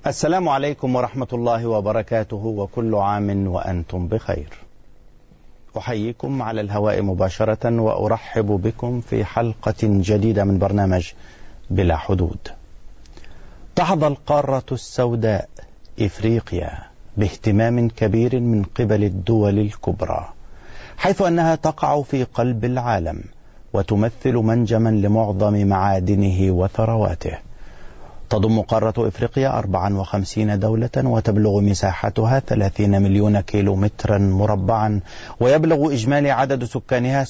السلام عليكم ورحمة الله وبركاته، وكل عام وأنتم بخير. أحييكم على الهواء مباشرة وأرحب بكم في حلقة جديدة من برنامج بلا حدود. تحظى القارة السوداء إفريقيا باهتمام كبير من قبل الدول الكبرى، حيث أنها تقع في قلب العالم وتمثل منجما لمعظم معادنه وثرواته. تضم قارة إفريقيا 54 دولة، وتبلغ مساحتها 30 مليون كيلو مترا مربعا، ويبلغ إجمالي عدد سكانها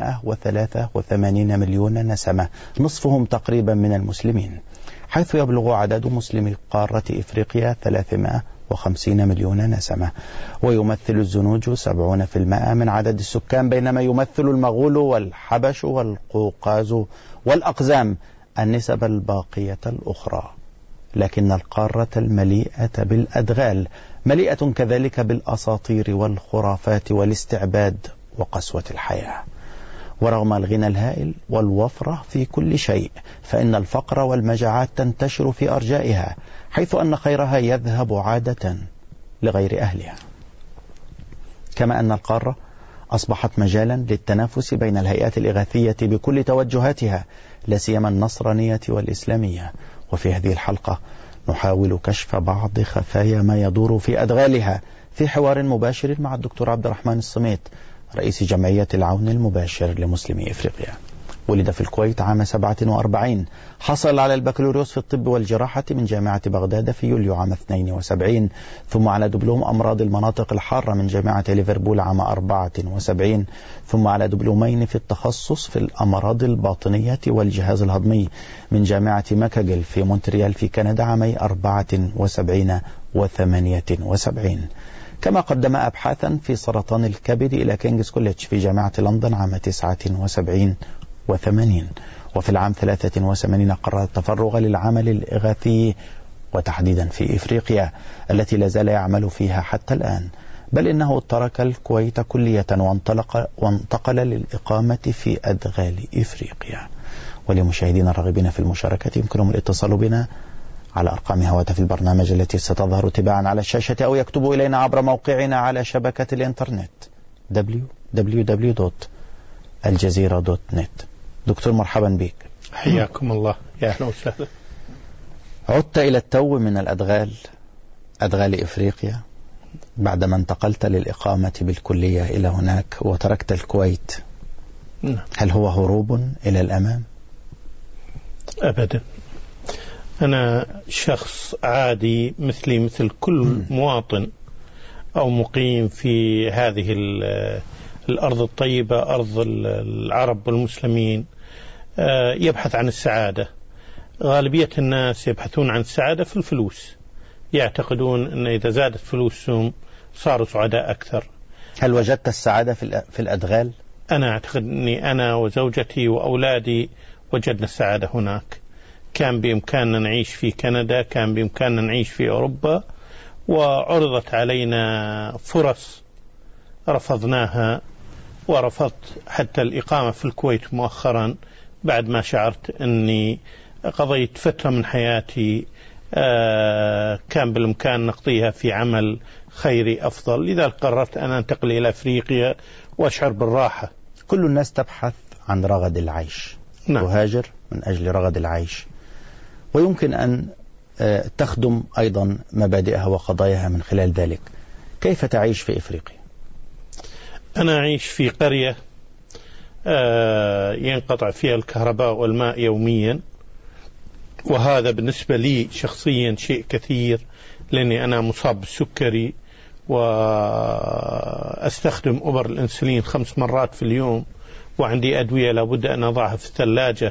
783 مليون نسمة، نصفهم تقريبا من المسلمين، حيث يبلغ عدد مسلمي قارة إفريقيا 350 مليون نسمة. ويمثل الزنوج 70% من عدد السكان، بينما يمثل المغول والحبش والقوقاز والأقزام النسب الباقية الأخرى. لكن القارة المليئة بالأدغال مليئة كذلك بالأساطير والخرافات والاستعباد وقسوة الحياة. ورغم الغنى الهائل والوفرة في كل شيء، فإن الفقر والمجاعات تنتشر في أرجائها، حيث أن خيرها يذهب عادة لغير أهلها. كما أن القارة أصبحت مجالا للتنافس بين الهيئات الإغاثية بكل توجهاتها، لا سيما النصرانية والإسلامية. وفي هذه الحلقة نحاول كشف بعض خفايا ما يدور في أدغالها في حوار مباشر مع الدكتور عبد الرحمن الصميت، رئيس جمعية العون المباشر لمسلمي إفريقيا. ولد في الكويت عام 47، حصل على البكالوريوس في الطب والجراحة من جامعة بغداد في يوليو عام 72، ثم على دبلوم أمراض المناطق الحارة من جامعة ليفربول عام 74، ثم على دبلومين في التخصص في الأمراض الباطنية والجهاز الهضمي من جامعة ماكاجل في مونتريال في كندا عامي 74 و78. كما قدم أبحاثا في سرطان الكبد إلى كينغز كوليدج في جامعة لندن عام 79 و80. وفي العام 83 قرر التفرغ للعمل الإغاثي، وتحديدا في إفريقيا التي لا زال يعمل فيها حتى الآن، بل إنه ترك الكويت كلية وانتقل للإقامة في أدغال إفريقيا. ولمشاهدينا الراغبين في المشاركة يمكنهم الاتصال بنا على أرقام هواتف البرنامج التي ستظهر تباعا على الشاشة، أو يكتبوا إلينا عبر موقعنا على شبكة الإنترنت www.aljazeera.net. دكتور مرحبا بك. حياكم الله، يا أهلا وسهلا. عدت إلى التو من أدغال إفريقيا بعدما انتقلت للإقامة بالكلية إلى هناك وتركت الكويت. هل هو هروب إلى الأمام؟ أبدا، أنا شخص عادي مثلي مثل كل مواطن أو مقيم في هذه الأرض الطيبة، أرض العرب والمسلمين، يبحث عن السعادة. غالبية الناس يبحثون عن السعادة في الفلوس، يعتقدون أن إذا زادت فلوسهم صاروا سعداء أكثر. هل وجدت السعادة في الأدغال؟ أنا أعتقد أني أنا وزوجتي وأولادي وجدنا السعادة هناك. كان بإمكاننا نعيش في كندا، كان بإمكاننا نعيش في أوروبا، وعرضت علينا فرص رفضناها، ورفضت حتى الإقامة في الكويت مؤخرا بعد ما شعرت أني قضيت فترة من حياتي كان بالإمكان نقضيها في عمل خيري أفضل. لذلك قررت أن أنتقل إلى أفريقيا وأشعر بالراحة. كل الناس تبحث عن رغد العيش، تهاجر من أجل رغد العيش، ويمكن أن تخدم أيضا مبادئها وقضاياها من خلال ذلك. كيف تعيش في إفريقيا؟ أنا أعيش في قرية ينقطع فيها الكهرباء والماء يوميا، وهذا بالنسبة لي شخصيا شيء كثير، لأني أنا مصاب بالسكري وأستخدم أبر الأنسولين 5 مرات في اليوم، وعندي أدوية لابد أن أضعها في الثلاجة.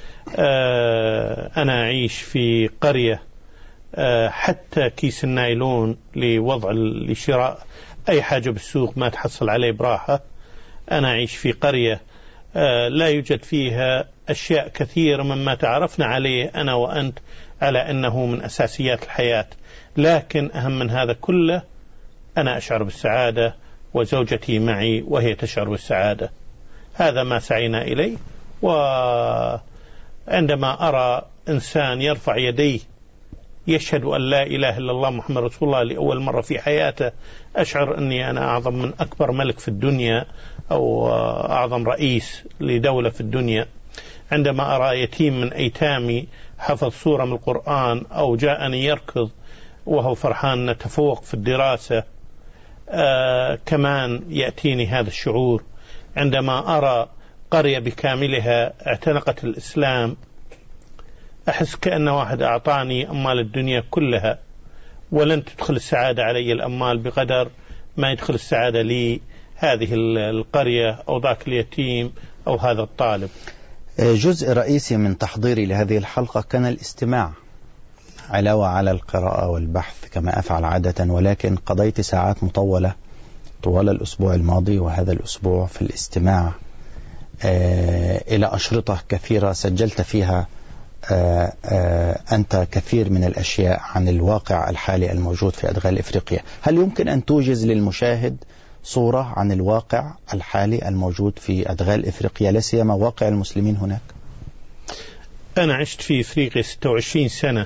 أنا أعيش في قرية حتى كيس النايلون لشراء أي حاجة بالسوق ما تحصل عليه براحة. أنا أعيش في قرية لا يوجد فيها أشياء كثيرة مما تعرفنا عليه أنا وأنت على أنه من أساسيات الحياة، لكن أهم من هذا كله أنا أشعر بالسعادة، وزوجتي معي وهي تشعر بالسعادة. هذا ما سعينا إليه. وعندما أرى إنسان يرفع يديه يشهد أن لا إله إلا الله محمد رسول الله لأول مرة في حياته، أشعر أني أنا أعظم من أكبر ملك في الدنيا أو أعظم رئيس لدولة في الدنيا. عندما أرى يتيم من أيتامي حفظ سورة من القرآن أو جاءني يركض وهو فرحان نتفوق في الدراسة، كمان يأتيني هذا الشعور. عندما أرى قرية بكاملها اعتنقت الإسلام، أحس كأن واحد أعطاني أموال الدنيا كلها، ولن تدخل السعادة علي الأموال بقدر ما يدخل السعادة لي هذه القرية أو ذاك اليتيم أو هذا الطالب. جزء رئيسي من تحضيري لهذه الحلقة كان الاستماع علاوة على القراءة والبحث كما أفعل عادة، ولكن قضيت ساعات مطولة طوال الأسبوع الماضي وهذا الأسبوع في الاستماع إلى أشرطة كثيرة سجلت فيها أنت كثير من الأشياء عن الواقع الحالي الموجود في أدغال إفريقيا. هل يمكن أن توجز للمشاهد صورة عن الواقع الحالي الموجود في أدغال إفريقيا، لا سيما واقع المسلمين هناك؟ أنا عشت في إفريقيا 26 سنة.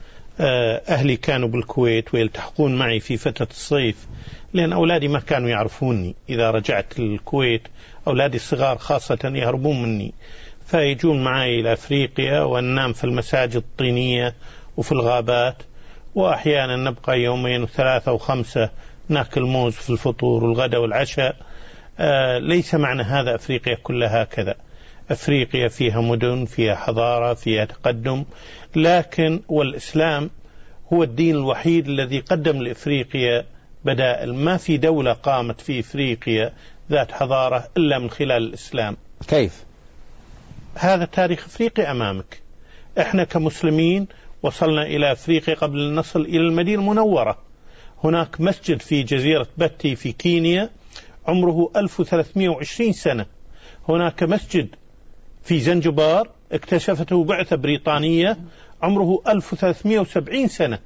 أهلي كانوا بالكويت ويلتحقون معي في فترة الصيف، لأن أولادي ما كانوا يعرفوني. إذا رجعت للكويت أولادي الصغار خاصة يهربون مني، فيجون معي إلى أفريقيا وننام في المساجد الطينية وفي الغابات، وأحيانا نبقى يومين وثلاثة وخمسة ناكل موز في الفطور والغداء والعشاء. ليس معنى هذا أفريقيا كلها هكذا. أفريقيا فيها مدن، فيها حضارة، فيها تقدم، لكن والإسلام هو الدين الوحيد الذي قدم لإفريقيا بدائل. ما في دولة قامت في إفريقيا ذات حضارة إلا من خلال الإسلام. كيف؟ هذا تاريخ أفريقيا أمامك. إحنا كمسلمين وصلنا إلى أفريقيا قبل أن نصل إلى المدينة المنورة. هناك مسجد في جزيرة باتي في كينيا عمره 1320 سنة. هناك مسجد في زنجبار اكتشفته بعثة بريطانية عمره 1370 سنة،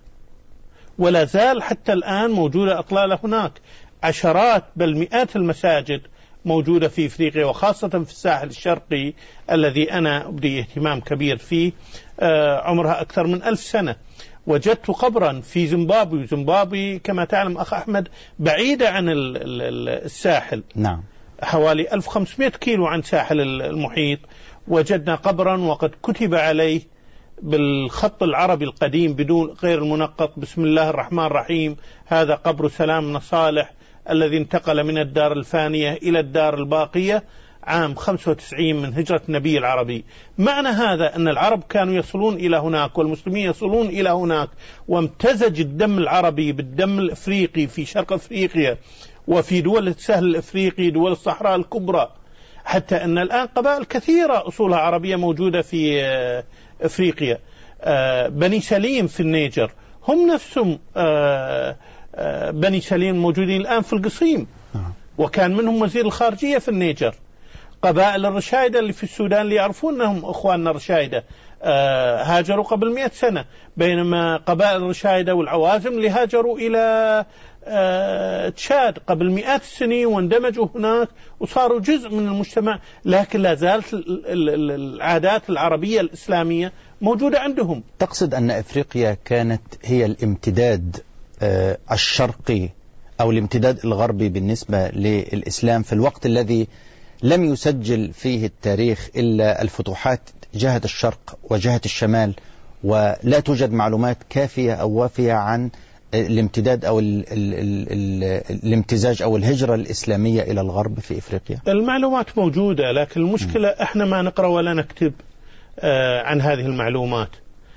ولا زال حتى الآن موجودة أطلالة هناك. عشرات بل مئات المساجد موجودة في إفريقيا، وخاصة في الساحل الشرقي الذي أنا أبدي اهتمام كبير فيه، عمرها أكثر من 1000 سنة. وجدت قبرا في زيمبابوي. زيمبابوي كما تعلم أخ أحمد بعيدة عن الساحل، نعم، حوالي 1500 كيلو عن ساحل المحيط. وجدنا قبرا وقد كتب عليه بالخط العربي القديم بدون غير المنقط بسم الله الرحمن الرحيم: هذا قبر سلام صالح الذي انتقل من الدار الفانية إلى الدار الباقية عام 95 من هجرة النبي العربي. معنى هذا أن العرب كانوا يصلون إلى هناك والمسلمين يصلون إلى هناك، وامتزج الدم العربي بالدم الإفريقي في شرق أفريقيا وفي دول السهل الإفريقي، دول الصحراء الكبرى، حتى أن الآن قبائل كثيرة أصولها عربية موجودة في أفريقيا. بني سليم في النيجر هم نفسهم بني سليم موجودين الآن في القصيم، وكان منهم وزير الخارجية في النيجر. قبائل الرشايدة اللي في السودان اللي يعرفون أنهم أخواننا الرشايدة هاجروا قبل 100 سنة، بينما قبائل الرشايدة والعوازم اللي هاجروا إلى تشاد قبل مئات السنين واندمجوا هناك وصاروا جزء من المجتمع، لكن لا زالت العادات العربية الإسلامية موجودة عندهم. تقصد أن أفريقيا كانت هي الامتداد الشرقي أو الامتداد الغربي بالنسبة للإسلام في الوقت الذي لم يسجل فيه التاريخ إلا الفتوحات جهة الشرق وجهة الشمال، ولا توجد معلومات كافية أو وافية عن الامتداد أو الامتزاج أو الهجرة الإسلامية إلى الغرب في إفريقيا؟ المعلومات موجودة، لكن المشكلة إحنا ما نقرأ ولا نكتب عن هذه المعلومات.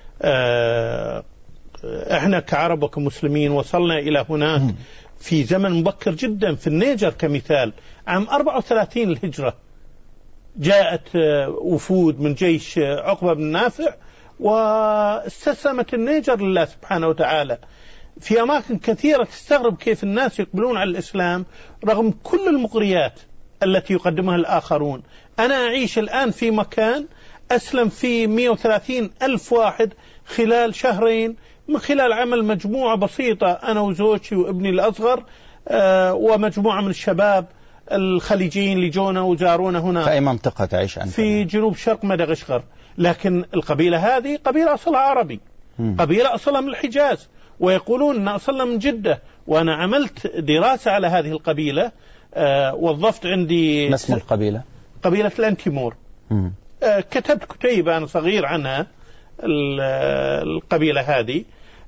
إحنا كعرب وكمسلمين وصلنا إلى هناك في زمن مبكر جدا. في النيجر كمثال عام 34 الهجرة جاءت وفود من جيش عقبة بن نافع واستسلمت النيجر لله سبحانه وتعالى. في أماكن كثيرة تستغرب كيف الناس يقبلون على الإسلام رغم كل المغريات التي يقدمها الآخرون. أنا أعيش الآن في مكان أسلم فيه 130 ألف واحد خلال شهرين من خلال عمل مجموعة بسيطة أنا وزوجي وابني الأصغر ومجموعة من الشباب الخليجيين اللي جونا وزارونا هنا. في أي منطقة تعيش أنت؟ في جنوب شرق مدغشقر، لكن القبيلة هذه قبيلة أصلها عربي قبيلة أصلا من الحجاز، ويقولون أن أصلا من جدة. وأنا عملت دراسة على هذه القبيلة، وظفت عندي. ما اسم القبيلة؟ قبيلة الأنتيمور. كتبت كتيب أنا صغير عنها. القبيلة هذه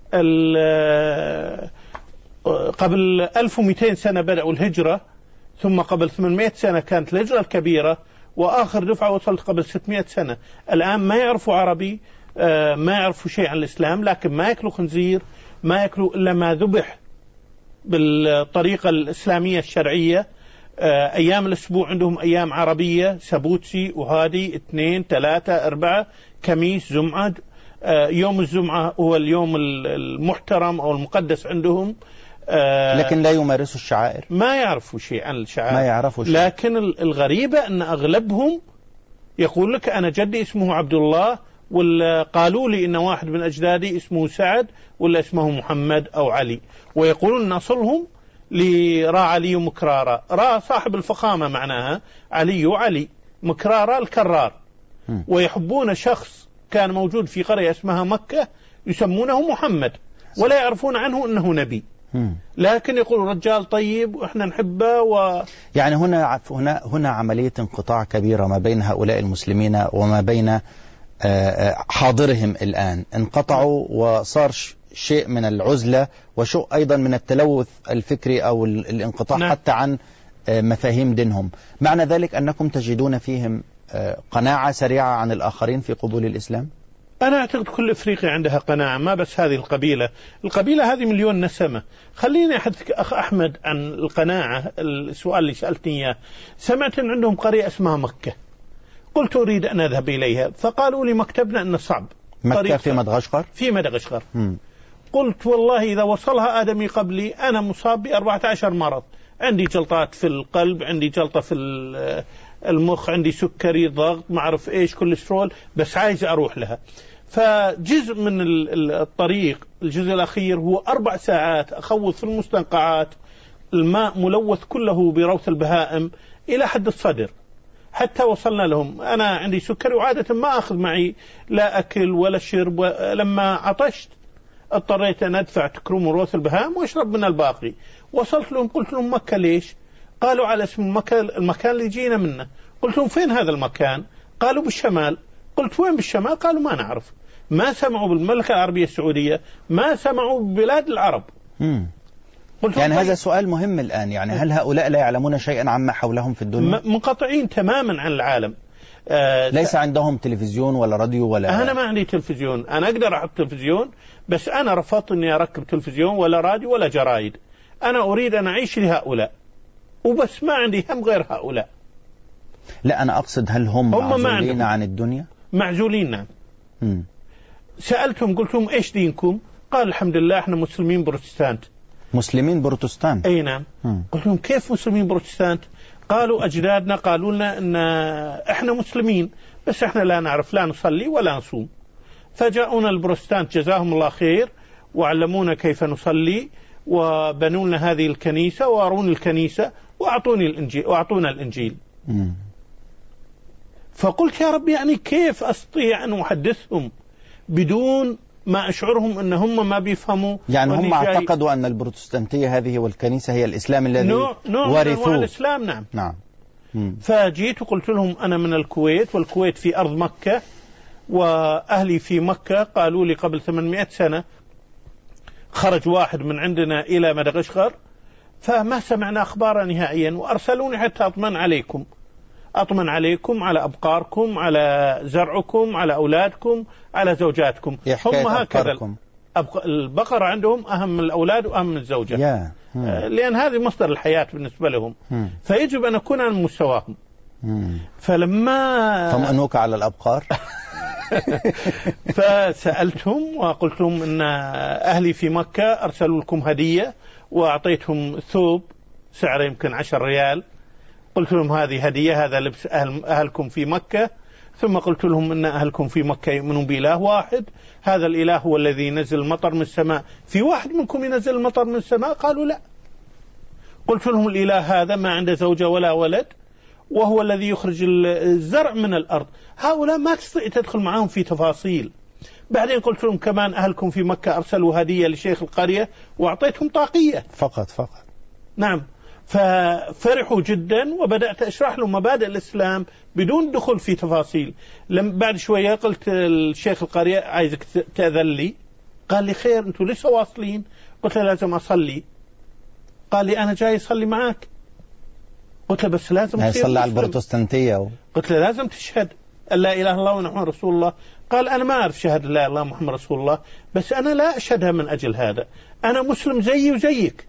قبل 1200 سنة بدأوا الهجرة، ثم قبل 800 سنة كانت الهجرة الكبيرة، وآخر دفعة وصلت قبل 600 سنة. الآن ما يعرفوا عربي، ما يعرفوا شيء عن الإسلام، لكن ما يأكلوا خنزير، ما يأكلوا إلا ما ذبح بالطريقة الإسلامية الشرعية. أيام الأسبوع عندهم أيام عربية، سبوتسي وهادي، 2 3 4 خميس جمعة. يوم الجمعة هو اليوم المحترم أو المقدس عندهم. لكن لا يمارسوا الشعائر، ما يعرفوا شيء عن الشعائر، ما يعرفوا شيء. لكن الغريبة أن أغلبهم يقول لك أنا جدي اسمه عبد الله، ولا قالوا لي إن واحد من أجدادي اسمه سعد، ولا اسمه محمد أو علي، ويقولون أن أصلهم لرا علي مكرارة. را صاحب الفخامة معناها علي، وعلي مكرارة الكرار. ويحبون شخص كان موجود في قرية اسمها مكة يسمونه محمد، ولا يعرفون عنه أنه نبي، لكن يقول رجال طيب وإحنا نحبه. يعني هنا عملية انقطاع كبيرة ما بين هؤلاء المسلمين وما بين حاضرهم الآن. انقطعوا وصار شيء من العزلة، وشيء أيضا من التلوث الفكري أو الانقطاع. نعم. حتى عن مفاهيم دينهم. معنى ذلك أنكم تجدون فيهم قناعة سريعة عن الآخرين في قبول الإسلام؟ أنا أعتقد كل إفريقيا عندها قناعة، ما بس هذه القبيلة هذه 1,000,000 نسمة. خليني أحدثك أخ أحمد عن القناعة. السؤال اللي سألتني إياه، سمعت أن عندهم قرية اسمها مكة، قلت أريد أن أذهب إليها، فقالوا لي مكتبنا أنه صعب. مكة في مدغشقر؟ في مدغشقر. قلت والله إذا وصلها آدمي قبلي أنا مصاب ب14 مرض، عندي جلطات في القلب، عندي جلطة في المخ، عندي سكري، ضغط، ما أعرف إيش، كوليسترول، بس عايز أروح لها. فجزء من الطريق، الجزء الأخير هو 4 ساعات أخوض في المستنقعات، الماء ملوث كله بروث البهائم إلى حد الصدر. حتى وصلنا لهم، أنا عندي سكري وعادة ما أخذ معي لا أكل ولا شرب، لما عطشت اضطريت أن أدفع تكروم روث البهائم وأشرب من الباقي. وصلت لهم قلت لهم مكة ليش؟ قالوا على اسم المكان اللي جينا منه. قلت لهم فين هذا المكان؟ قالوا بالشمال. قلت وين بالشمال؟ قالوا ما نعرف. ما سمعوا بالمملكة العربية السعودية، ما سمعوا ببلاد العرب. يعني هذا سؤال مهم الآن، يعني هل هؤلاء لا يعلمون شيئا عما حولهم في الدنيا؟ منقطعين تماما عن العالم. ليس عندهم تلفزيون ولا راديو ولا؟ أنا ما عندي تلفزيون، أنا أقدر أحط تلفزيون، بس أنا رفضت أني أركب تلفزيون ولا راديو ولا جرايد. أنا أريد أن أعيش لهؤلاء وبس، ما عندي هم غير هؤلاء. لا أنا أقصد هل هم معزولين عن الدنيا؟ معزولين نعم. سألتهم قلت لهم إيش دينكم؟ قال الحمد لله إحنا مسلمين بروتستانت. مسلمين بروتستانت؟ أي نعم. قلت لهم كيف مسلمين بروتستانت؟ قالوا أجدادنا قالوا لنا إن إحنا مسلمين، بس إحنا لا نعرف لا نصلي ولا نصوم. فجاءونا البروتستانت جزاهم الله خير وعلمونا كيف نصلي، وبنوا لنا هذه الكنيسة وأروني الكنيسة وأعطوني الإنجيل وأعطونا الإنجيل. فقلت يا رب يعني كيف أستطيع أن أحدثهم بدون ما أشعرهم أن هم ما بيفهموا؟ يعني هم اعتقدوا أن البروتستانتية هذه والكنيسة هي الإسلام الذي ورثوه. الإسلام نعم. نعم. فجيت وقلت لهم أنا من الكويت، والكويت في أرض مكة، وأهلي في مكة. قالوا لي قبل 800 سنة خرج واحد من عندنا إلى مدغشقر، فما سمعنا أخبار نهائيا، وأرسلوني حتى أطمن عليكم على أبقاركم، على زرعكم، على أولادكم، على زوجاتكم. هم هكذا. البقرة عندهم أهم من الأولاد وأهم من الزوجة، لأن هذه مصدر الحياة بالنسبة لهم. فيجب أن أكون على مستواهم. فلما طمأنوك على الأبقار فسألتهم وقلت لهم إن أهلي في مكة أرسلوا لكم هدية، وأعطيتهم ثوب سعره يمكن 10 ريال. قلت لهم هذه هدية، هذا لبس أهلكم في مكة. ثم قلت لهم إن أهلكم في مكة يؤمنون بإله واحد، هذا الإله هو الذي ينزل المطر من السماء، في واحد منكم ينزل المطر من السماء؟ قالوا لا. قلت لهم الإله هذا ما عنده زوجة ولا ولد، وهو الذي يخرج الزرع من الأرض. هؤلاء ما تستطيع تدخل معهم في تفاصيل. بعدين قلت لهم كمان أهلكم في مكة أرسلوا هدية لشيخ القرية وأعطيتهم طاقية فقط. نعم. ففرحوا جدا، وبدأت أشرح لهم مبادئ الإسلام بدون دخول في تفاصيل. بعد شوية قلت الشيخ القرية عايزك تأذن لي. قال لي خير، أنتوا لسه واصلين؟ قلت له لازم أصلي. قال لي أنا جاي أصلي معك. قلت له بس لازم يصلي على البروتستانتية. قلت له لازم تشهد أن لا إله إلا الله ومحمد رسول الله. قال أنا ما أعرف شهادة لا إله إلا الله محمد رسول الله، بس أنا لا أشهدها من أجل هذا، أنا مسلم زيي وزيك.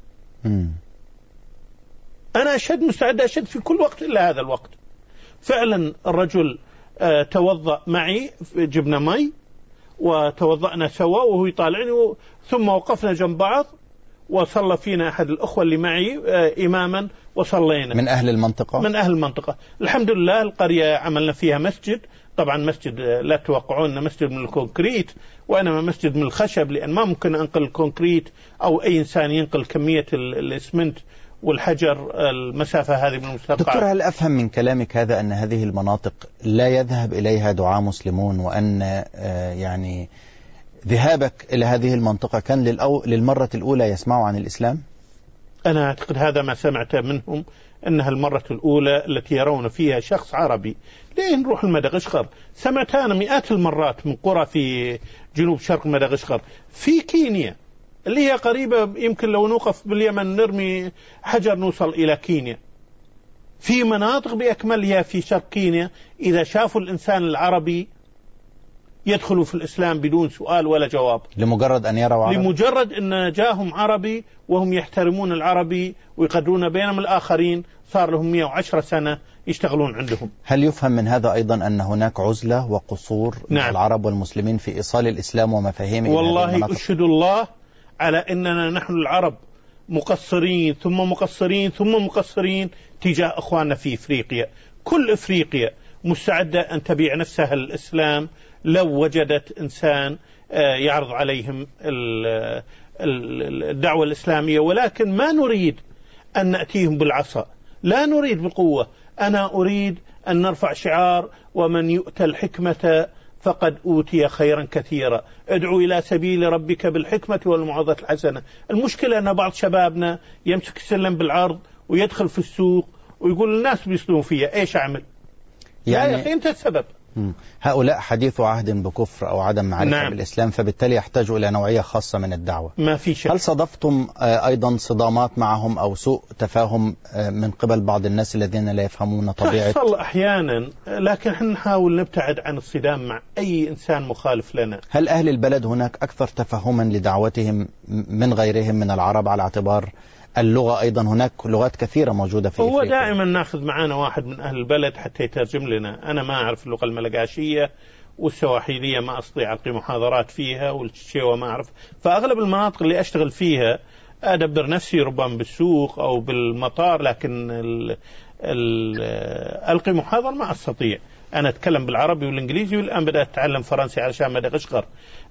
أنا أشهد، مستعد أشهد في كل وقت إلا هذا الوقت. فعلا الرجل توضأ معي، جبنا مي وتوضأنا سوا وهو يطالعني، ثم وقفنا جنب بعض وصلى فينا أحد الأخوة اللي معي إماما وصلينا. من أهل المنطقة؟ من أهل المنطقة. الحمد لله القرية عملنا فيها مسجد، طبعا مسجد لا توقعون مسجد من الكونكريت، وإنما مسجد من الخشب، لأن ما ممكن أنقل الكونكريت أو أي إنسان ينقل كمية الإسمنت والحجر المسافة هذه من المستنقعات. دكتور، هل أفهم من كلامك هذا أن هذه المناطق لا يذهب إليها دعاة مسلمون، وأن يعني ذهابك إلى هذه المنطقة كان للمرة الأولى يسمعوا عن الإسلام؟ أنا أعتقد هذا ما سمعت منهم، أنها المرة الأولى التي يرون فيها شخص عربي. لين نروح المدغشقر سمعتها أنا مئات المرات من قرى في جنوب شرق مدغشقر، في كينيا اللي هي قريبة، يمكن لو نوقف باليمن نرمي حجر نوصل إلى كينيا. في مناطق بأكملها في شرق كينيا إذا شافوا الإنسان العربي يدخلوا في الإسلام بدون سؤال ولا جواب، لمجرد أن يروا عربي، لمجرد أن جاهم عربي وهم يحترمون العربي ويقدرون بينهم الآخرين، صار لهم 110 سنة يشتغلون عندهم. هل يفهم من هذا أيضا أن هناك عزلة وقصور مع العرب والمسلمين في إيصال الإسلام ومفاهيمه؟ والله أشهد الله على أننا نحن العرب مقصرين ثم مقصرين ثم مقصرين تجاه أخواننا في إفريقيا. كل إفريقيا مستعدة أن تبيع نفسها للإسلام لو وجدت إنسان يعرض عليهم الدعوة الإسلامية، ولكن ما نريد أن نأتيهم بالعصا، لا نريد بالقوة. أنا أريد أن نرفع شعار ومن يؤتى الحكمة فقد أوتي خيرا كثيرا، ادعو إلى سبيل ربك بالحكمة والموعظة الحسنة. المشكلة أن بعض شبابنا يمسك السلم بالعرض ويدخل في السوق ويقول الناس بيسلموا فيها، إيش أعمل؟ يعني يا أخي أنت السبب. هؤلاء حديث عهد بكفر أو عدم معرفة بالإسلام، فبالتالي يحتاجوا إلى نوعية خاصة من الدعوة. ما في شك. هل صادفتم أيضا صدامات معهم أو سوء تفاهم من قبل بعض الناس الذين لا يفهمون طبيعة؟ تحصل أحيانا، لكن نحن نحاول نبتعد عن الصدام مع أي إنسان مخالف لنا. هل أهل البلد هناك أكثر تفهما لدعوتهم من غيرهم من العرب، على اعتبار اللغة أيضا هناك لغات كثيرة موجودة في هو إفريقيا؟ دائما ناخذ معنا واحد من أهل البلد حتى يترجم لنا. أنا ما أعرف اللغة الملقاشية والسواحيلية، ما أستطيع ألقي محاضرات فيها، والشيوة ما أعرف. فأغلب المناطق اللي أشتغل فيها أدبر نفسي ربما بالسوق أو بالمطار، لكن ألقي محاضرة ما أستطيع. أنا أتكلم بالعربي والإنجليزي، والآن بدأت أتعلم فرنسي علشان مدغشقر.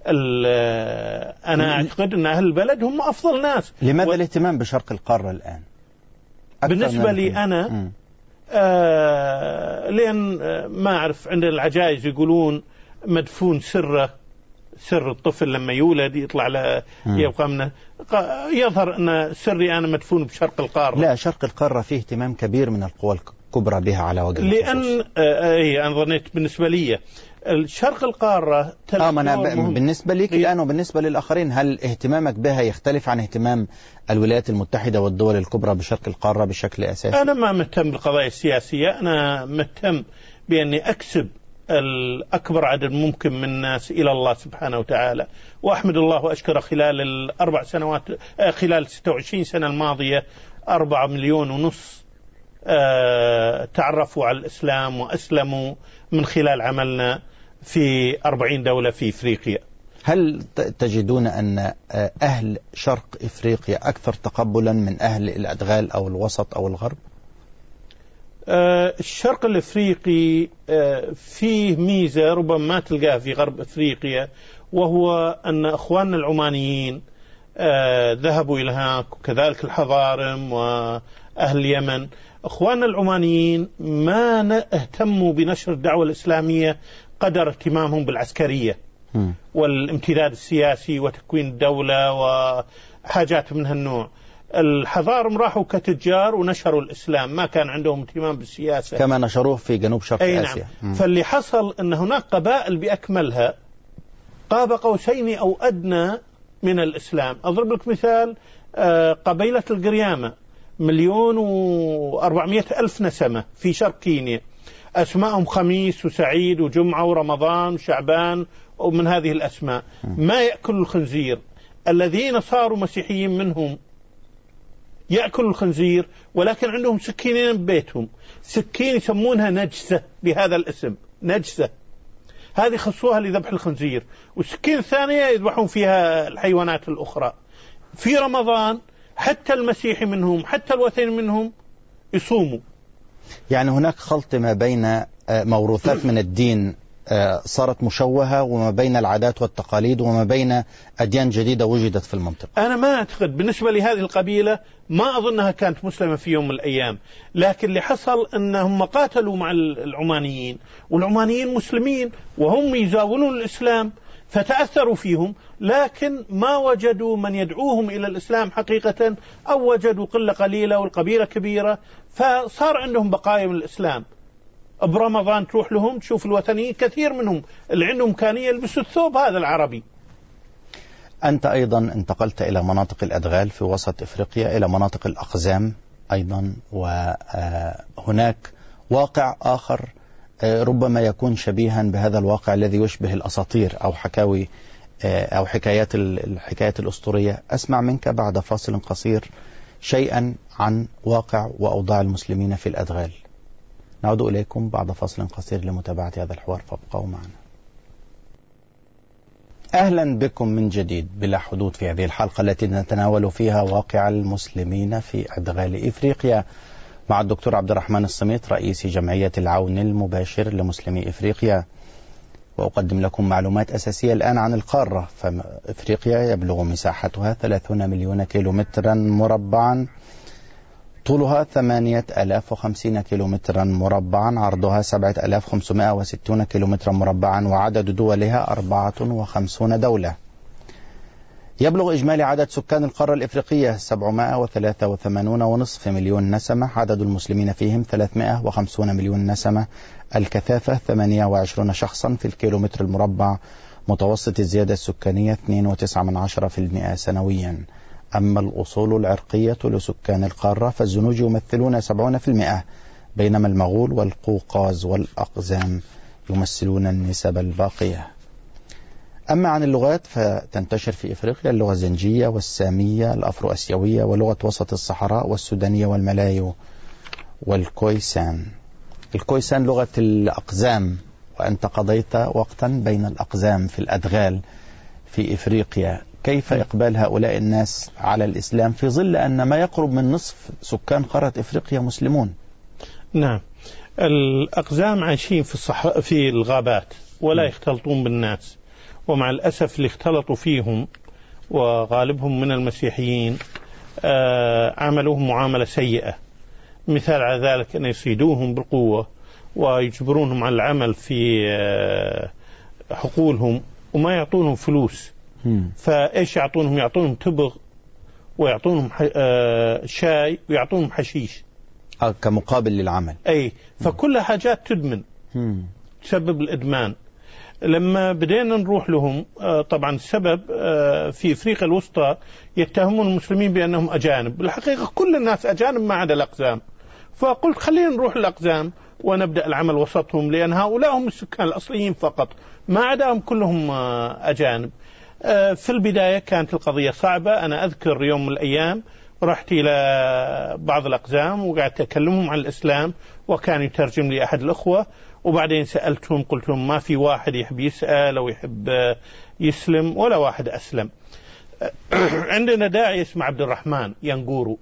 أنا أعتقد أن أهل البلد هم أفضل ناس. لماذا الاهتمام بشرق القارة الآن؟ بالنسبة لي أنا لأن ما أعرف، عند العجائز يقولون مدفون سر الطفل لما يولد يطلع له يبقى منه، يظهر أن سري أنا مدفون بشرق القارة. لا، شرق القارة فيه اهتمام كبير من القوى الكبرى بها على وجه الخصوص. لأن أنا ظنيت بالنسبة لي شرق القارة بالنسبة لك الآن وبالنسبة للآخرين، هل اهتمامك بها يختلف عن اهتمام الولايات المتحدة والدول الكبرى بشرق القارة بشكل أساسي؟ أنا ما مهتم بالقضايا السياسية، أنا مهتم بأني أكسب الأكبر عدد ممكن من الناس إلى الله سبحانه وتعالى. وأحمد الله وأشكره خلال الأربع سنوات، خلال 26 سنة الماضية 4.5 مليون تعرفوا على الإسلام وأسلموا من خلال عملنا في 40 دولة في إفريقيا. هل تجدون أن أهل شرق إفريقيا أكثر تقبلا من أهل الأدغال أو الوسط أو الغرب؟ الشرق الإفريقي فيه ميزة ربما ما تلقاها في غرب إفريقيا، وهو أن أخواننا العمانيين ذهبوا إلى هناك، وكذلك الحضارم وأهل اليمن. أخواننا العمانيين ما اهتموا بنشر الدعوة الإسلامية قدر اهتمامهم بالعسكرية. والامتداد السياسي وتكوين الدولة وحاجات من هالنوع. الحضارم راحوا كتجار ونشروا الإسلام، ما كان عندهم اهتمام بالسياسة كما نشروه في جنوب شرق آسيا. نعم. فاللي حصل أن هناك قبائل بأكملها قاب قوسين أو أدنى من الإسلام. أضرب لك مثال، قبيلة القريامة 1,400,000 نسمة في شرق كينيا، أسماءهم خميس وسعيد وجمعة ورمضان وشعبان ومن هذه الأسماء. ما يأكل الخنزير. الذين صاروا مسيحيين منهم يأكل الخنزير، ولكن عندهم سكينين ببيتهم، سكين يسمونها نجسة بهذا الاسم، نجسة هذه خصوها لذبح الخنزير، والسكين الثانية يذبحون فيها الحيوانات الأخرى. في رمضان حتى المسيحي منهم حتى الوثني منهم يصوموا. يعني هناك خلط ما بين موروثات من الدين صارت مشوهة، وما بين العادات والتقاليد، وما بين أديان جديدة وجدت في المنطقة. أنا ما أعتقد بالنسبة لهذه القبيلة، ما أظنها كانت مسلمة في يوم من الأيام، لكن اللي حصل أنهم قاتلوا مع العمانيين، والعمانيين مسلمين وهم يزاولون الإسلام، فتأثروا فيهم، لكن ما وجدوا من يدعوهم إلى الإسلام حقيقة، أو وجدوا قلة قليلة والقبيلة كبيرة، فصار عندهم بقايا من الإسلام. برمضان تروح لهم تشوف الوثنيين كثير منهم اللي عندهم إمكانية يلبسوا الثوب هذا العربي. أنت أيضا انتقلت إلى مناطق الأدغال في وسط إفريقيا، إلى مناطق الأقزام أيضا، وهناك واقع آخر ربما يكون شبيها بهذا الواقع الذي يشبه الأساطير أو حكاوي أو الحكايات الأسطورية. أسمع منك بعد فاصل قصير شيئا عن واقع وأوضاع المسلمين في الأدغال. نعود إليكم بعد فاصل قصير لمتابعة هذا الحوار، فابقوا معنا. أهلا بكم من جديد بلا حدود في هذه الحلقة التي نتناول فيها واقع المسلمين في أدغال إفريقيا مع الدكتور عبد الرحمن الصميت رئيس جمعية العون المباشر لمسلمي إفريقيا. وأقدم لكم معلومات أساسية الآن عن القارة. فإفريقيا يبلغ مساحتها 30 مليون كيلومترا مربعا، طولها 8,050 كيلومترا مربعا، عرضها 7,560 كيلومترا مربعا، وعدد دولها 54 دولة. يبلغ إجمالي عدد سكان القارة الإفريقية 783.5 مليون نسمة، عدد المسلمين فيهم 350 مليون نسمة، الكثافة 28 شخصا في الكيلومتر المربع، متوسط الزيادة السكانية 2.9% سنويا. أما الأصول العرقية لسكان القارة فالزنوج يمثلون 70%، بينما المغول والقوقاز والأقزام يمثلون النسب الباقية. أما عن اللغات فتنتشر في إفريقيا اللغة الزنجية والسامية الأفرو أسيوية، ولغة وسط الصحراء والسودانية والملايو والكويسان. الكويسان لغة الأقزام، وأنت قضيت وقتا بين الأقزام في الأدغال في إفريقيا. كيف إقبال هؤلاء الناس على الإسلام في ظل أن ما يقرب من نصف سكان قارة إفريقيا مسلمون؟ نعم، الأقزام عايشين في الغابات ولا يختلطون بالناس، ومع الأسف اللي اختلطوا فيهم وغالبهم من المسيحيين عملوهم معاملة سيئة. مثال على ذلك أن يصيدوهم بالقوة ويجبرونهم على العمل في حقولهم وما يعطونهم فلوس. فإيش يعطونهم؟ يعطونهم تبغ، ويعطونهم شاي، ويعطونهم حشيش كمقابل للعمل. أي، فكل حاجات تدمن، تسبب الإدمان. لما بدينا نروح لهم، طبعا السبب في إفريقيا الوسطى يتهمون المسلمين بأنهم أجانب، بالحقيقة كل الناس أجانب ما عدا الأقزام. فقلت خلينا نروح الأقزام ونبدأ العمل وسطهم، لأن هؤلاء هم السكان الأصليين فقط، ما عداهم كلهم أجانب. في البداية كانت القضية صعبة. أنا أذكر يوم من الأيام رحت إلى بعض الأقزام وقعدت أكلمهم عن الإسلام، وكان يترجم لي أحد الأخوة، وبعدين سألتهم قلت لهم ما في واحد يحب يسأل أو يحب يسلم، ولا واحد أسلم. عندنا داعي اسمه عبد الرحمن ينقورو،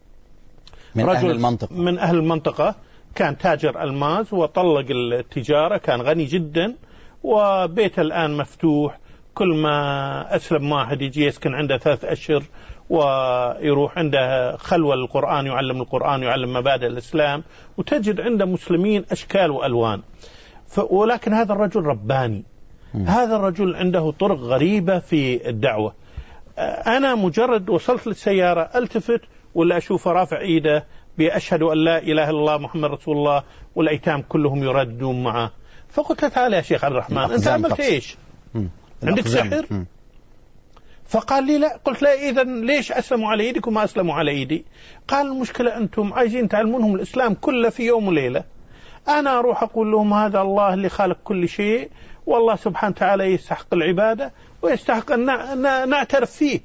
من أهل المنطقة. من أهل المنطقة، كان تاجر ألماس وطلق التجارة، كان غني جدا، وبيته الآن مفتوح. كل ما أسلم واحد يجي يسكن عنده 3 أشهر، ويروح عنده خلوة للقرآن، يعلم القرآن، يعلم مبادئ الإسلام، وتجد عنده مسلمين أشكال وألوان. ولكن هذا الرجل رباني، هذا الرجل عنده طرق غريبة في الدعوة. أنا مجرد وصلت للسيارة ألتفت ولا أشوفه رافع إيده بأشهد أن لا إله إلا الله محمد رسول الله، والأيتام كلهم يردون معه. فقلت تعالى يا شيخ عبد الرحمن، أنت عملت إيش؟ عندك سحر؟ فقال لي لا. قلت لا، إذا ليش أسلموا على يدك وما أسلموا على يدي؟ قال المشكلة أنتم عايزين تعلمونهم الإسلام كله في يوم وليلة، أنا أروح أقول لهم هذا الله اللي خالق كل شيء، والله سبحانه وتعالى يستحق العبادة ويستحق أن نعترف فيه،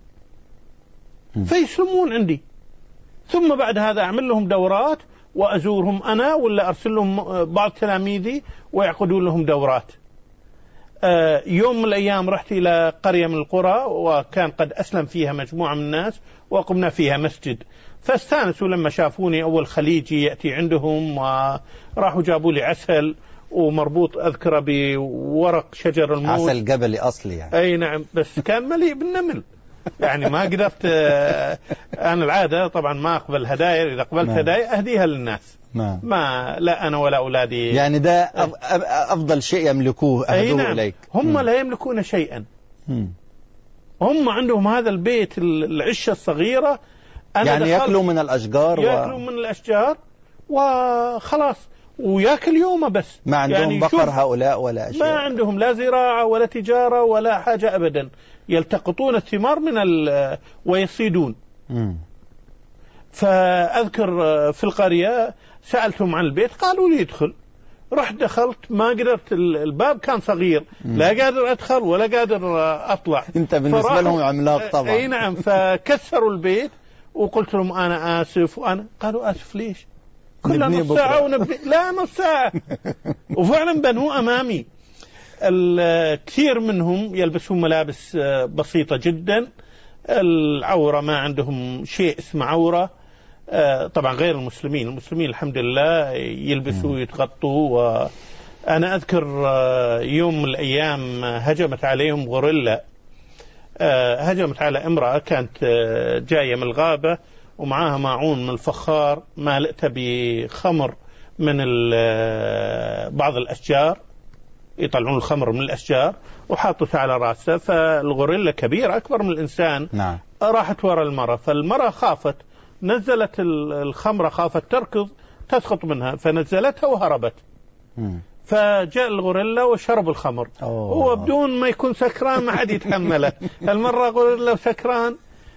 فيسلمون عندي. ثم بعد هذا أعمل لهم دورات وأزورهم أنا، ولا أرسل لهم بعض تلاميذي ويعقدون لهم دورات. يوم من الأيام رحت إلى قرية من القرى وكان قد أسلم فيها مجموعة من الناس، وقمنا فيها مسجد، فاستانسوا لما شافوني أول خليجي يأتي عندهم، وراحوا جابوا لي عسل ومربوط أذكره بورق شجر الموز، عسل جبلي أصلي يعني. أي نعم، بس كان مليء بالنمل. يعني ما قدرت. أنا العادة طبعا ما أقبل هدايا، إذا قبلت هدايا أهديها للناس، ما لا أنا ولا أولادي. يعني ده أفضل شيء يملكوه أهدوه نعم. إليك. هم لا يملكون شيئا. هم عندهم هذا البيت العشة الصغيرة، أنا يعني يأكلوا من الأشجار، يأكلوا من الأشجار وخلاص، ويأكل يومه بس. ما عندهم يعني بقر هؤلاء ولا أشياء، ما عندهم لا زراعة ولا تجارة ولا حاجة أبدا، يلتقطون الثمار ويصيدون. فأذكر في القرية سألتهم عن البيت، قالوا لي ادخل. رحت دخلت، ما قدرت، الباب كان صغير، لا قادر أدخل ولا قادر أطلع. أنت بالنسبة لهم عملاق طبعا. أي نعم. فكسروا البيت وقلت لهم أنا آسف، وأنا قالوا آسف ليش؟ كلها نص ساعة ونبني. لا، نص ساعة. وفعلا بنوا أمامي. الكثير منهم يلبسون ملابس بسيطة جدا، العورة ما عندهم شيء اسمه عورة. طبعا غير المسلمين الحمد لله يلبسوا ويتغطوا. وأنا أذكر يوم من الأيام هجمت عليهم غوريلا، هجمت على امرأة كانت جاية من الغابة ومعاها ماعون من الفخار مالئته بخمر من بعض الأشجار، يطلعون الخمر من الأشجار وحاطته على رأسه. فالغوريلا كبير أكبر من الإنسان. نعم. راحت وراء المرأة، فالمرأة خافت، نزلت الخمرة، خافت تركض تسقط منها، فنزلتها وهربت. فجاء الغوريلا وشرب الخمر. هو بدون ما يكون سكران ما حد يتحمله. المرة غوريلا سكران،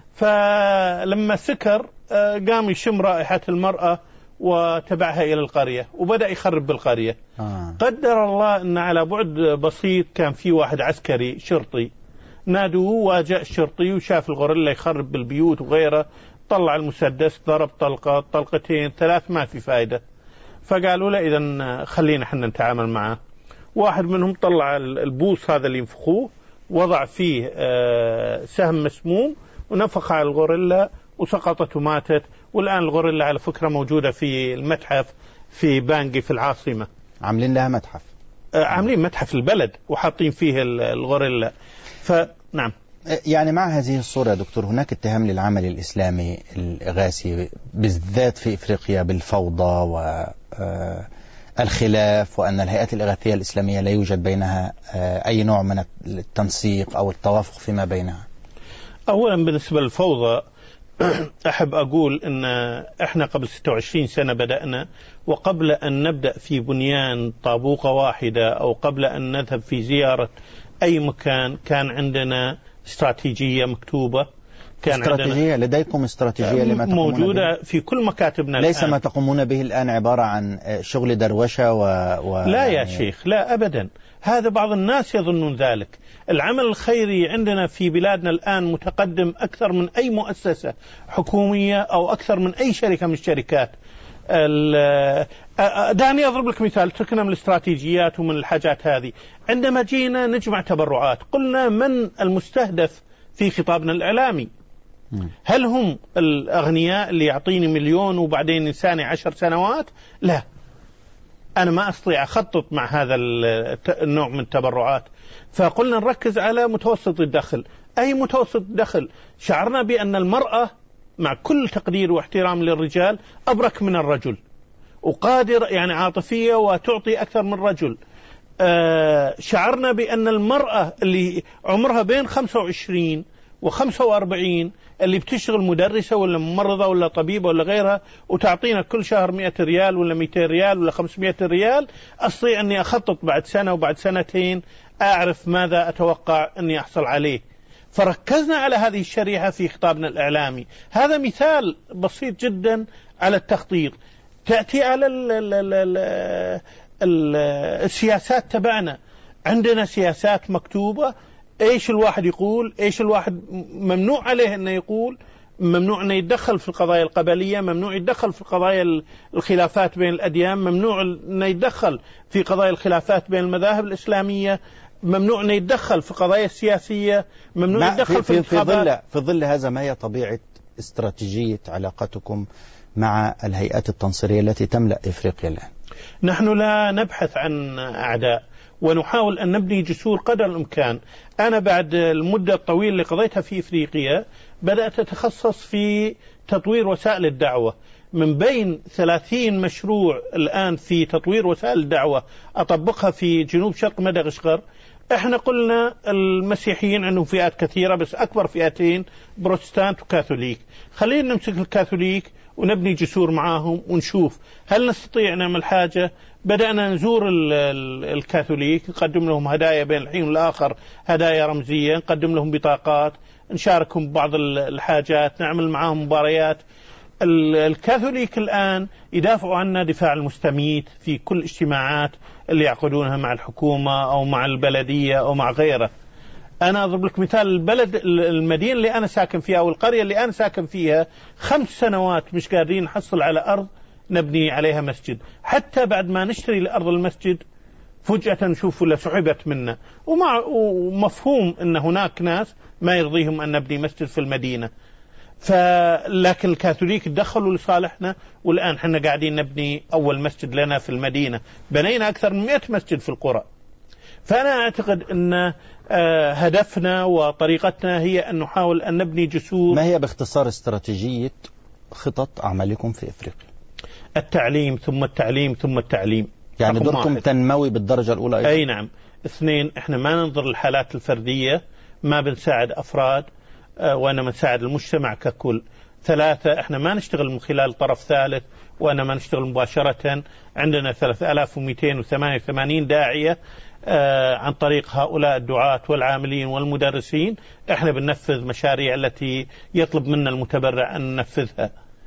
فلما سكر قام يشم رائحة المرأة وتبعها إلى القرية وبدأ يخرب بالقرية. قدر الله أن على بعد بسيط كان في واحد عسكري شرطي، نادوه وجاء الشرطي وشاف الغوريلا يخرب بالبيوت وغيره، طلع المسدس، ضرب طلقة طلقتين ثلاث، ما في فائدة. فقالوا له إذن خلينا احنا نتعامل معه. واحد منهم طلع البوص هذا اللي ينفخوه، وضع فيه سهم مسموم ونفخ على الغوريلا وسقطت وماتت. والآن الغوريلا على فكرة موجودة في المتحف في بانجي في العاصمة، عاملين لها متحف. عاملين متحف البلد وحاطين فيه الغوريلا. فنعم. يعني مع هذه الصورة يا دكتور، هناك اتهام للعمل الإسلامي الإغاثي بالذات في إفريقيا بالفوضى والخلاف، وأن الهيئات الإغاثية الإسلامية لا يوجد بينها أي نوع من التنسيق أو التوافق فيما بينها. أولا بالنسبة للفوضى أحب أقول أن إحنا قبل 26 سنة بدأنا، وقبل أن نبدأ في بنيان طابوقة واحدة أو قبل أن نذهب في زيارة أي مكان كان عندنا استراتيجية مكتوبة. كان استراتيجية لديكم استراتيجية لما تقومون موجودة به؟ في كل مكاتبنا ليس الآن. ما تقومون به الآن عبارة عن شغل دروشة لا يا شيخ، لا أبدا. هذا بعض الناس يظنون ذلك. العمل الخيري عندنا في بلادنا الآن متقدم أكثر من أي مؤسسة حكومية أو أكثر من أي شركة من الشركات. دعني أضرب لك مثال. تركنا من الاستراتيجيات ومن الحاجات هذه. عندما جينا نجمع تبرعات قلنا من المستهدف في خطابنا الإعلامي؟ هل هم الأغنياء اللي يعطيني 1,000,000 وبعدين إنساني 10 سنوات؟ لا، أنا ما أستطيع أخطط مع هذا النوع من التبرعات. فقلنا نركز على متوسط الدخل. أي متوسط الدخل؟ شعرنا بأن المرأة مع كل تقدير واحترام للرجال أبرك من الرجل، وقادر يعني عاطفية وتعطي أكثر من الرجل. شعرنا بأن المرأة اللي عمرها بين 25 و45 اللي بتشتغل مدرسة ولا ممرضة ولا طبيبة ولا غيرها وتعطينا كل شهر 100 ريال ولا 200 ريال ولا 500 ريال، أستطيع أني أخطط بعد سنة وبعد سنتين أعرف ماذا أتوقع أني أحصل عليه. فركزنا على هذه الشريحة في خطابنا الإعلامي. هذا مثال بسيط جدا على التخطيط. تأتي على السياسات تبعنا، عندنا سياسات مكتوبة، ايش الواحد يقول، ايش الواحد ممنوع عليه انه يقول، ممنوع انه يتدخل في القضايا القبلية، ممنوع يتدخل في قضايا الخلافات بين الأديان، ممنوع انه يتدخل في قضايا الخلافات بين المذاهب الإسلامية، ممنوع انه يتدخل في قضايا السياسية، ممنوع يتدخل في في ظل هذا ما هي طبيعة استراتيجية علاقتكم مع الهيئات التنصيرية التي تملأ إفريقيا الآن؟ نحن لا نبحث عن أعداء، ونحاول أن نبني جسور قدر الإمكان. أنا بعد المدة الطويلة اللي قضيتها في إفريقيا بدأت أتخصص في تطوير وسائل الدعوة. من بين 30 مشروع الآن في تطوير وسائل الدعوة أطبقها في جنوب شرق مدغشقر. احنا قلنا المسيحيين عندهم فئات كثيرة، بس أكبر فئتين بروتستانت وكاثوليك. خلينا نمسك الكاثوليك ونبني جسور معاهم ونشوف هل نستطيع نعمل حاجة. بدأنا نزور الكاثوليك، نقدم لهم هدايا بين الحين والآخر، هدايا رمزية، نقدم لهم بطاقات، نشاركهم ببعض الحاجات، نعمل معاهم مباريات. الكاثوليك الآن يدافعوا عنا دفاع المستميت في كل اجتماعات اللي يعقدونها مع الحكومة أو مع البلدية أو مع غيره. أنا أضرب لك مثال، المدينة اللي أنا ساكن فيها أو القرية اللي أنا ساكن فيها 5 سنوات مش قادرين نحصل على أرض نبني عليها مسجد. حتى بعد ما نشتري لأرض المسجد فجأة نشوف ولا سحبت منا، ومفهوم أن هناك ناس ما يرضيهم أن نبني مسجد في المدينة. لكن الكاثوليك تدخلوا لصالحنا، والآن حنا قاعدين نبني أول مسجد لنا في المدينة. بنينا أكثر من 100 مسجد في القرى. فأنا أعتقد أن هدفنا وطريقتنا هي أن نحاول أن نبني جسور. ما هي باختصار استراتيجية خطط أعمالكم في إفريقيا؟ التعليم ثم التعليم ثم التعليم. يعني دوركم تنموي بالدرجة الأولى أيضا؟ أي نعم. 2، إحنا ما ننظر للحالات الفردية، ما بنساعد أفراد، وإنما نساعد المجتمع ككل. 3، إحنا ما نشتغل من خلال طرف ثالث، وإنما نشتغل مباشرة. عندنا 3288 داعية، عن طريق هؤلاء الدعاة والعاملين والمدرسين احنا بننفذ مشاريع التي يطلب منا المتبرع أن ننفذها.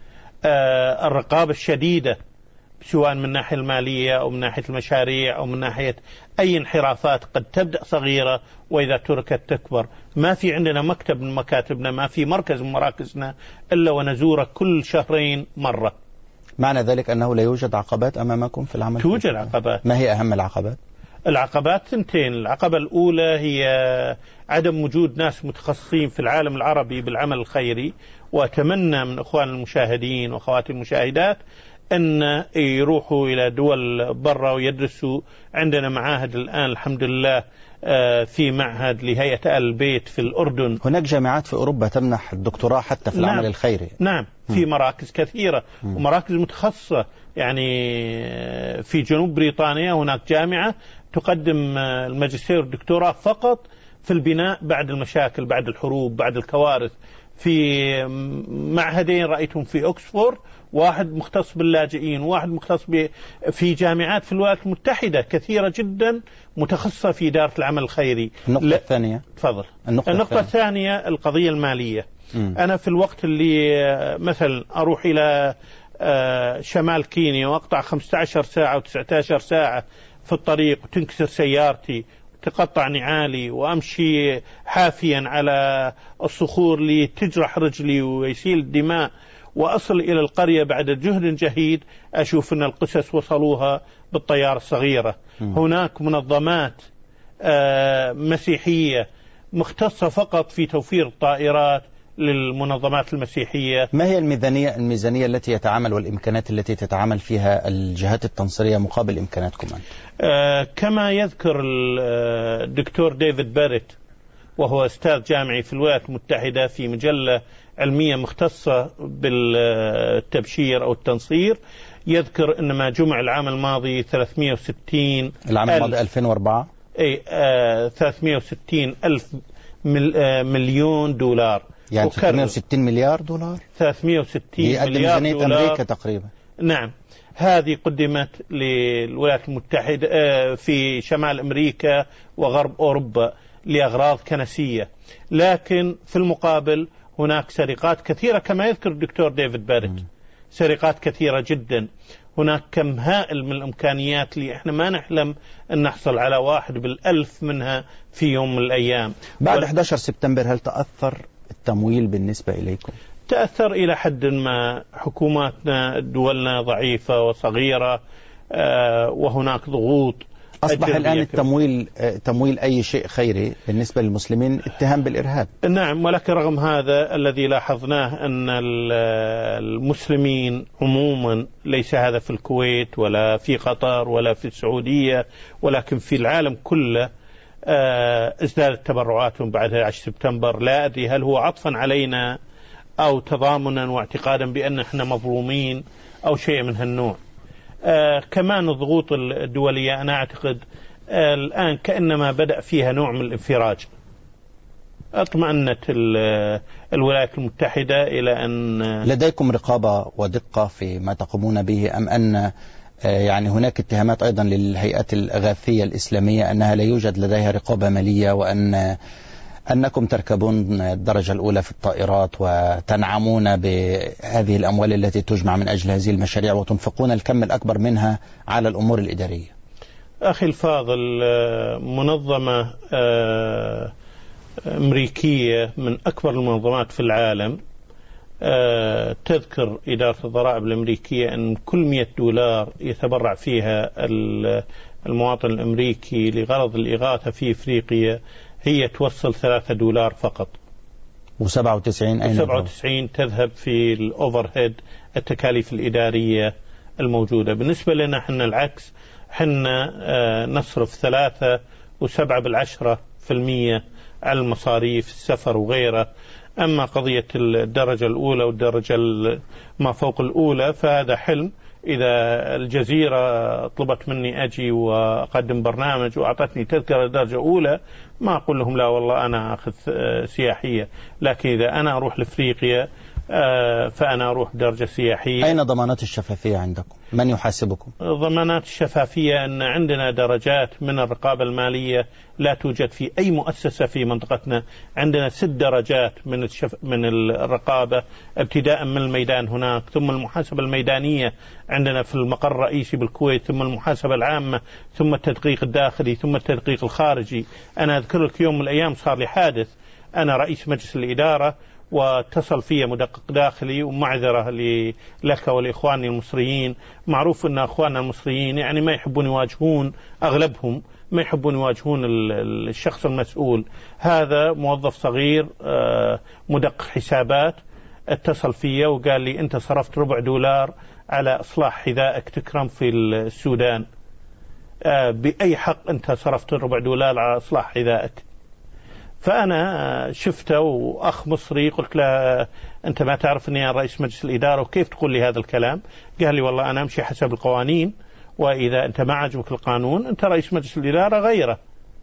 الرقابة الشديدة سواء من الناحية المالية أو من ناحية المشاريع أو من ناحية أي انحرافات قد تبدأ صغيرة وإذا تركت تكبر. ما في عندنا مكتب من مكاتبنا، ما في مركز من مراكزنا إلا ونزوره كل شهرين مرة. معنى ذلك أنه لا يوجد عقبات أمامكم في العمل؟ توجد عقبات. ما هي أهم العقبات؟ العقبات 2. العقبة الأولى هي عدم وجود ناس متخصصين في العالم العربي بالعمل الخيري، وأتمنى من أخوان المشاهدين وأخوات المشاهدات أن يروحوا إلى دول برا ويدرسوا. عندنا معاهد الآن الحمد لله، في معهد لهيئة آل البيت في الأردن. هناك جامعات في أوروبا تمنح الدكتوراه حتى في العمل الخيري. نعم، في مراكز كثيرة ومراكز متخصصة. يعني في جنوب بريطانيا هناك جامعة تقدم الماجستير والدكتوراه فقط في البناء بعد المشاكل، بعد الحروب، بعد الكوارث. في معهدين رأيتهم في أكسفورد، واحد مختص باللاجئين وواحد مختص في جامعات في الولايات المتحدة كثيرة جدا متخصصة في إدارة العمل الخيري. النقطة الثانية. تفضل. النقطة الثانية القضية المالية. أنا في الوقت اللي مثلا أروح إلى شمال كينيا وأقطع 15 ساعة و19 ساعة في الطريق وتنكسر سيارتي، تقطع نعالي، وأمشي حافيا على الصخور لتجرح رجلي ويسيل الدماء، وأصل إلى القرية بعد جهد جهيد، أشوف أن القصص وصلوها بالطيارة الصغيرة. هناك منظمات مسيحية مختصة فقط في توفير الطائرات للمنظمات المسيحية. ما هي الميزانية التي يتعامل والإمكانات التي تتعامل فيها الجهات التنصيرية مقابل إمكاناتكم أنت؟ كما يذكر الدكتور ديفيد باريت، وهو أستاذ جامعي في الولايات المتحدة، في مجلة علمية مختصة بالتبشير أو التنصير يذكر أن ما جمع العام الماضي 360 العام الماضي 2004 360 ألف مليون دولار، يعني 360 مليار دولار، 360 مليار مليار دولار أمريكا تقريبا. نعم، هذه قدمت للولايات المتحدة في شمال أمريكا وغرب أوروبا لأغراض كنسية، لكن في المقابل هناك سرقات كثيرة كما يذكر الدكتور ديفيد باريت، سرقات كثيرة جدا. هناك كم هائل من الإمكانيات اللي إحنا ما نحلم أن نحصل على 1/1000 منها في يوم من الأيام. بعد 11 سبتمبر هل تأثر التمويل بالنسبة إليكم؟ تأثر إلى حد ما. حكوماتنا دولنا ضعيفة وصغيرة، وهناك ضغوط. أصبح الآن التمويل تمويل أي شيء خيري بالنسبة للمسلمين اتهام بالإرهاب. نعم، ولكن رغم هذا الذي لاحظناه أن المسلمين عموما، ليس هذا في الكويت ولا في قطر ولا في السعودية ولكن في العالم كله، ازدادت تبرعاتهم بعد 11 سبتمبر. لا أدري هل هو عطفا علينا أو تضامنا واعتقادا بأن احنا مظلومين أو شيء من هالنوع. كمان الضغوط الدولية أنا أعتقد الآن كأنما بدأ فيها نوع من الانفراج. اطمأنت الولايات المتحدة إلى أن لديكم رقابة ودقة في ما تقومون به، أم أن يعني هناك اتهامات أيضا للهيئات الإغاثية الإسلامية أنها لا يوجد لديها رقابة مالية، أنكم تركبون الدرجة الأولى في الطائرات وتنعمون بهذه الأموال التي تجمع من أجل هذه المشاريع وتنفقون الكم الأكبر منها على الأمور الإدارية؟ أخي الفاضل، منظمة أمريكية من أكبر المنظمات في العالم تذكر إدارة الضرائب الأمريكية أن كل $100 يتبرع فيها المواطن الأمريكي لغرض الإغاثة في إفريقيا هي توصل $3 فقط. و97 أين؟ 97 تذهب في الأوفرهيد، التكاليف الإدارية الموجودة. بالنسبة لنا حنا العكس، حنا نصرف 3.7% على المصاريف السفر وغيره. أما قضية الدرجة الأولى والدرجة ما فوق الأولى فهذا حلم. إذا الجزيرة طلبت مني أجي وأقدم برنامج وأعطتني تذكرة درجة أولى، ما أقول لهم لا والله أنا أخذ سياحية، لكن إذا أنا أروح لأفريقيا فأنا أروح درجة سياحية. أين ضمانات الشفافية عندكم؟ من يحاسبكم؟ ضمانات الشفافية أن عندنا درجات من الرقابة المالية لا توجد في أي مؤسسة في منطقتنا. عندنا 6 درجات من الرقابة، ابتداء من الميدان هناك، ثم المحاسبة الميدانية عندنا في المقر الرئيسي بالكويت، ثم المحاسبة العامة، ثم التدقيق الداخلي، ثم التدقيق الخارجي. أنا أذكر لك يوم من الأيام صار لي حادث، أنا رئيس مجلس الإدارة واتصل في مدقق داخلي، ومعذرة لك ولإخواني المصريين. معروف أن أخواننا المصريين يعني ما يحبون يواجهون، أغلبهم ما يحبون يواجهون الشخص المسؤول. هذا موظف صغير مدقق حسابات اتصل في وقال لي أنت صرفت $4 على إصلاح حذائك تكرم في السودان. بأي حق أنت صرفت $4 على إصلاح حذائك؟ فأنا شفته وأخ مصري قلت له أنت ما تعرف أني أنا رئيس مجلس الإدارة وكيف تقول لي هذا الكلام؟ قال لي والله أنا أمشي حسب القوانين، وإذا أنت ما عجبك القانون أنت رئيس مجلس الإدارة غيره.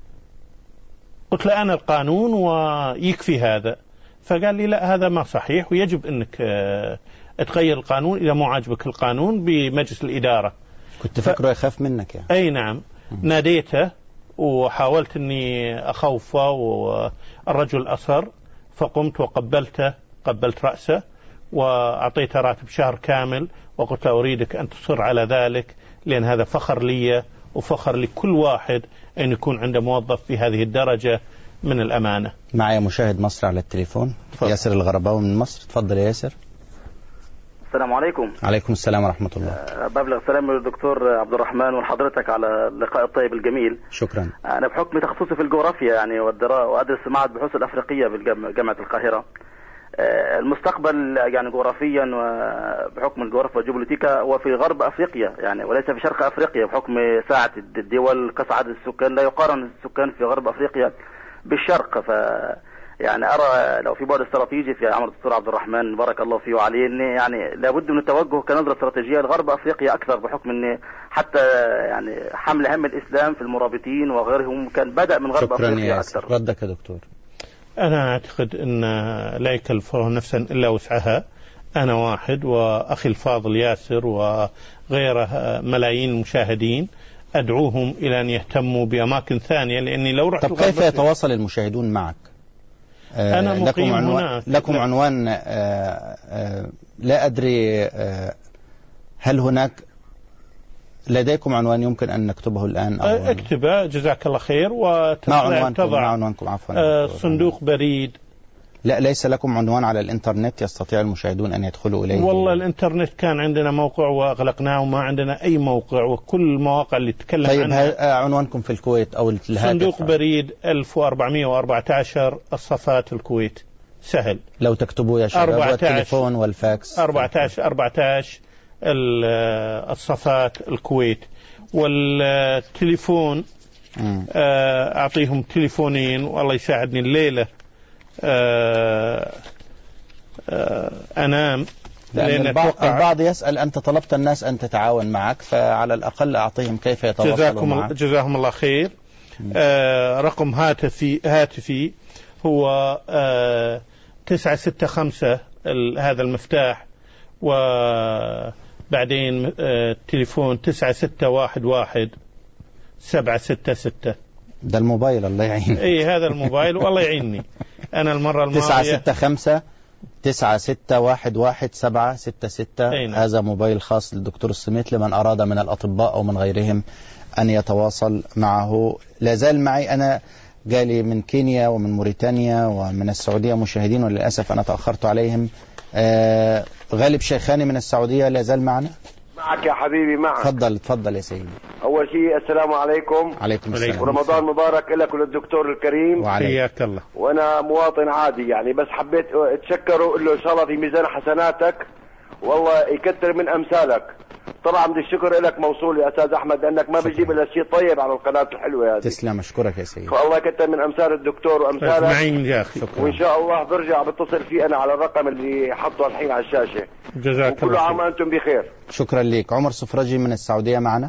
قلت له أنا القانون ويكفي هذا. فقال لي لا هذا ما صحيح، ويجب أنك تغير القانون إذا مو عجبك القانون بمجلس الإدارة. كنت فكره يخاف منك يعني؟ أي نعم. ناديته وحاولت أني أخوفه، والرجل أصر، فقمت وقبلته، قبلت رأسه وأعطيته راتب شهر كامل، وقلت أريدك أن تصر على ذلك، لأن هذا فخر لي وفخر لكل واحد أن يكون عنده موظف في هذه الدرجة من الأمانة. معي مشاهد مصر على التليفون، ياسر الغرباوي من مصر. تفضل يا ياسر. السلام عليكم. عليكم السلام ورحمة الله. ببلغ سلام للدكتور عبد الرحمن ولحضرتك على اللقاء الطيب الجميل. شكرا. أنا بحكم تخصصي في الجغرافيا يعني وأدرس معهد البحوث الأفريقية بجامعة القاهرة. المستقبل يعني جغرافيا وبحكم الجغرافيا والجيوبوليتيكا وفي غرب أفريقيا يعني، وليس في شرق أفريقيا، بحكم ساعة الدول كصعد السكان لا يقارن السكان في غرب أفريقيا بالشرق. يعني أرى لو في بعد استراتيجي في عمر الدكتور عبد الرحمن بارك الله فيه وعليه، إن يعني لابد من التوجه كنظرة استراتيجية لغرب أفريقيا أكثر، بحكم إن حتى يعني حمل هم الإسلام في المرابطين وغيرهم كان بدأ من غرب أفريقيا أكثر. ردك يا دكتور. أنا أعتقد أن لا يكلف الله نفسا إلا وسعها. أنا واحد وأخي الفاضل ياسر وغيره ملايين المشاهدين أدعوهم إلى أن يهتموا بأماكن ثانية، لأني لو رحت. طب كيف يتواصل المشاهدون معك؟ أنا مقيم هناك. لكم عنوان لا أدري هل هناك لديكم عنوان يمكن أن نكتبه الآن؟ اكتبه جزاك الله خير. ما عنوانكم عفوا؟ صندوق بريد. لا ليس لكم عنوان على الإنترنت يستطيع المشاهدون أن يدخلوا إليه؟ والله الإنترنت كان عندنا موقع وأغلقناه وما عندنا أي موقع، وكل المواقع اللي تتكلم عنها. طيب عنوانكم في الكويت أو الهاتف؟ صندوق بريد 1414 الصفات الكويت. سهل لو تكتبوا يا شباب. والتليفون والفاكس 14 الصفات الكويت. والتليفون أعطيهم تليفونين والله يساعدني الليلة أنام. لأن البعض يسأل أنت طلبت الناس أن تتعاون معك، فعلى الأقل أعطيهم كيف يتواصلوا معك. جزاهم الله خير. رقم هاتفي هو 965 هذا المفتاح، وبعدين تليفون 9611 766. ده الموبايل الله يعين. اي هذا الموبايل والله يعيني. انا المرة الماضية 965 9611 766. هذا موبايل خاص للدكتور السميت لمن أراد من الأطباء أو من غيرهم أن يتواصل معه. لا زال معي أنا جالي من كينيا ومن موريتانيا ومن السعودية مشاهدين، وللأسف أنا تأخرت عليهم. غالب شيخاني من السعودية لا زال معنا. معك يا حبيبي معك. تفضل يا سيدي. أول شيء السلام عليكم. عليكم السلام. ورمضان مبارك لك وللدكتور الكريم. وحياك الله. وأنا مواطن عادي يعني، بس حبيت أتشكره وأقول له إن شاء الله في ميزان حسناتك والله يكتر من أمثالك. طبعا بدي الشكر لك موصول يا أستاذ أحمد، لأنك ما بتجيب إلا شيء طيب على القناة الحلوة هذه. تسلم، أشكرك يا سيدي. فالله يكتر من أمثال الدكتور وأمثالك. معين يا أخي. وإن شاء الله برجع بتصل فيه أنا على الرقم اللي حطه الحين على الشاشة. جزاك الله. وكل عام وأنتم بخير. شكرا لك. عمر سفرجي من السعودية معنا.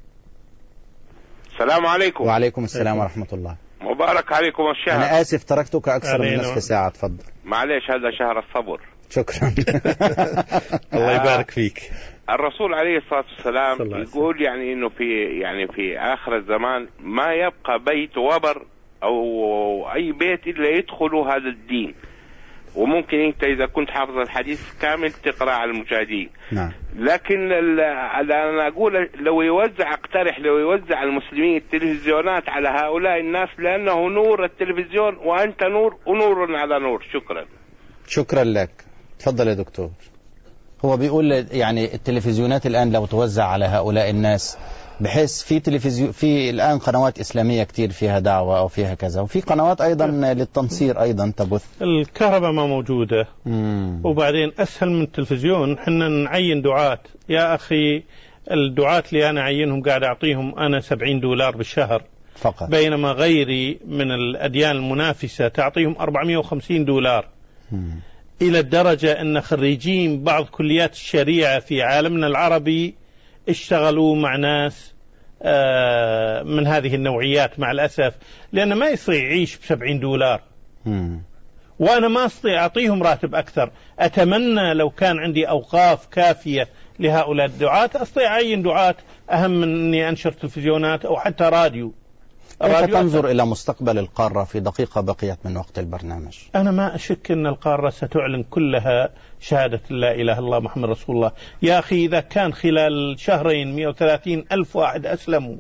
السلام عليكم. وعليكم السلام ورحمة الله. مبارك عليكم الشهر. أنا آسف تركتك أكثر من نصف ساعة. تفضل. معليش هذا شهر الصبر. شكرا. الله يبارك فيك. الرسول عليه الصلاة والسلام يقول يعني انه في آخر الزمان ما يبقى بيت وبر او اي بيت الا يدخلوا هذا الدين. وممكن انت اذا كنت حافظ الحديث كامل تقرأ على المشاهدين. نعم. لكن انا اقول لو اقترح يوزع المسلمين التلفزيونات على هؤلاء الناس، لانه نور التلفزيون وانت نور ونور على نور. شكرا لك. تفضل يا دكتور. هو بيقول يعني التلفزيونات الآن لو توزع على هؤلاء الناس، بحيث في الآن قنوات إسلامية كتير فيها دعوة أو فيها كذا، وفي قنوات أيضا للتنصير أيضا تبث. الكهرباء ما موجودة. وبعدين أسهل من التلفزيون حنا نعين دعاة يا أخي. الدعاة اللي أنا أعينهم قاعد أعطيهم أنا $70 بالشهر فقط، بينما غيري من الأديان المنافسة تعطيهم $450. إلى الدرجة أن خريجين بعض كليات الشريعة في عالمنا العربي اشتغلوا مع ناس من هذه النوعيات مع الأسف، لأنه ما يستطيع يعيش $70. وأنا ما أستطيع أعطيهم راتب أكثر. أتمنى لو كان عندي أوقاف كافية لهؤلاء الدعاة أستطيع أعين دعاة أهم من أني أنشر تلفزيونات أو حتى راديو. كيف تنظر إلى مستقبل القارة في دقيقة بقيت من وقت البرنامج؟ أنا ما أشك أن القارة ستعلن كلها شهادة لا إله إلا الله محمد رسول الله. يا أخي إذا كان خلال شهرين 130 ألف واحد أسلموا،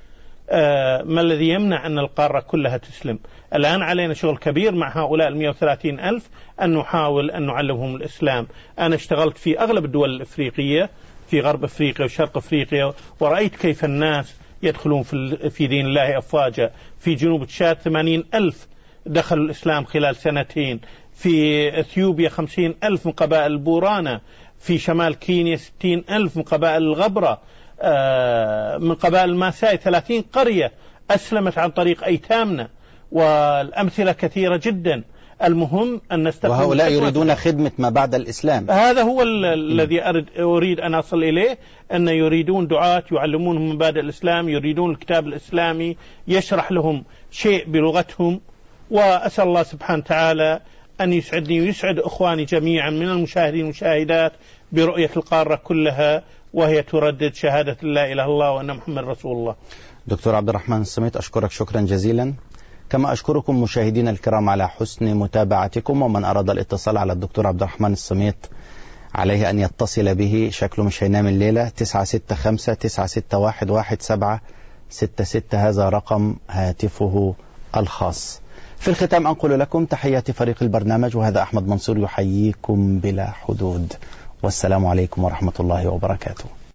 ما الذي يمنع أن القارة كلها تسلم؟ الآن علينا شغل كبير مع هؤلاء 130 ألف أن نحاول أن نعلمهم الإسلام. أنا اشتغلت في أغلب الدول الأفريقية، في غرب أفريقيا وشرق أفريقيا، ورأيت كيف الناس يدخلون في دين الله أفواجا. في جنوب تشاد 80 ألف دخلوا الإسلام خلال سنتين. في إثيوبيا 50 ألف من قبائل البورانا. في شمال كينيا 60 ألف من قبائل الغبرة. من قبائل الماساي 30 قرية أسلمت عن طريق أيتامنا. والأمثلة كثيرة جدا. المهم أن نستخدم. وهؤلاء يريدون خدمة ما بعد الإسلام. هذا هو الذي أريد أن أصل إليه، أن يريدون دعاة يعلمونهم مبادئ الإسلام، يريدون الكتاب الإسلامي يشرح لهم شيء بلغتهم. وأسأل الله سبحانه وتعالى أن يسعدني ويسعد أخواني جميعا من المشاهدين والمشاهدات برؤية القارة كلها وهي تردد شهادة لا إله إلا الله وأن محمد رسول الله. دكتور عبد الرحمن الصميت، أشكرك شكرا جزيلا، كما أشكركم مشاهدينا الكرام على حسن متابعتكم. ومن أراد الاتصال على الدكتور عبد الرحمن الصميت عليه أن يتصل به، شكله مش هينام الليلة. 965-961-1766 هذا رقم هاتفه الخاص. في الختام أنقل لكم تحيات فريق البرنامج، وهذا أحمد منصور يحييكم بلا حدود، والسلام عليكم ورحمة الله وبركاته.